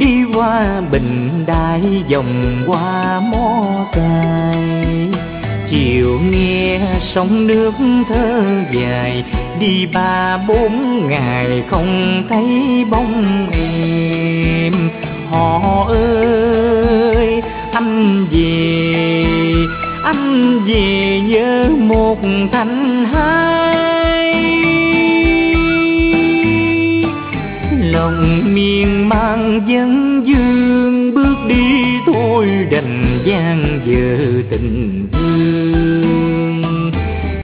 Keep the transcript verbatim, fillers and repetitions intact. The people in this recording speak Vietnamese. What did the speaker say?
đi qua Bình Đại vòng qua Mó Cày. Chiều nghe sông nước thơ dài, đi ba bốn ngày không thấy bóng em. Họ ơi anh về, anh về nhớ một thành hai. Lòng miên man vấn vương, bước đi thôi đành gian dở tình thương.